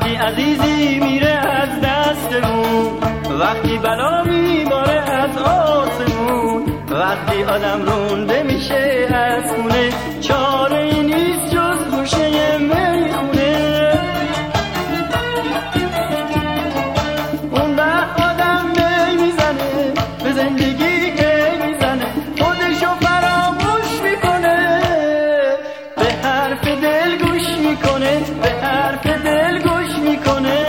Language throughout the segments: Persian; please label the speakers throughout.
Speaker 1: وقتی عزیزی میره از دستمون، وقتی بلا میباره از آسمون، وقتی آدم رونده میشه از خونه، چاره ای نیست جز گوشه میخونه. اون وقت آدم می میزنه به زندگی که میزنه، خودشو فراموش میکنه، به حرف دل گوش میکنه، به حرف دل گوش میکنه.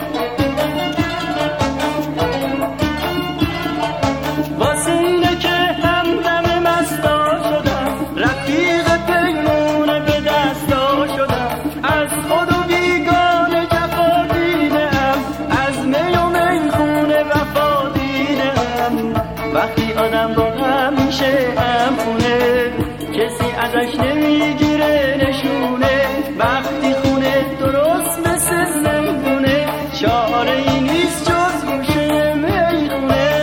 Speaker 1: واسه اینه که همدم مستا شدم، رفیق پیمونه به دستا شدم، از خود و بیگانه جفا دیدم، از می و میخونه وفا دیدم. وقتی آدم با هم میشه هم خونه، کسی ازش نمیگیره نشونه، وقتی خونه درست مثل زندونه، چاره ای نیست جز گوشه میخونه.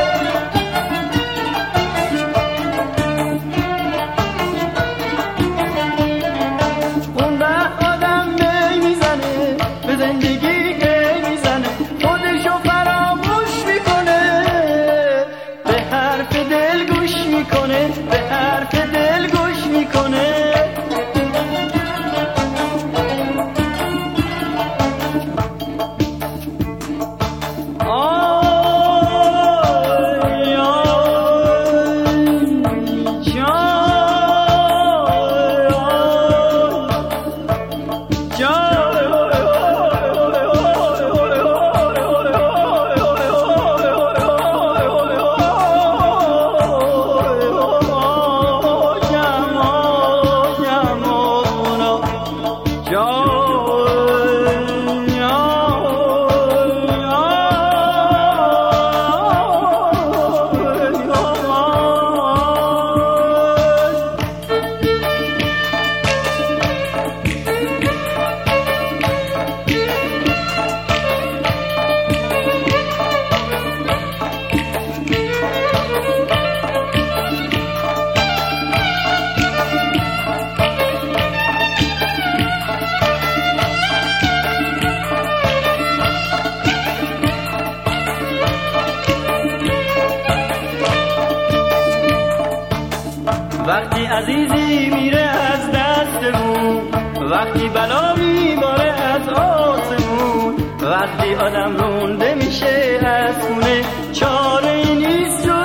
Speaker 1: اون وقت آدم می میزنه به زندگی که میزنه، خودشو فراموش میکنه، به حرف دل گوش میکنه، به حرف دل گوش میکنه. وقتی عزیزی میره از دستمون، وقتی بلا میباره از آسمون، وقتی آدم رونده میشه از خونه، چاره ای نیست جز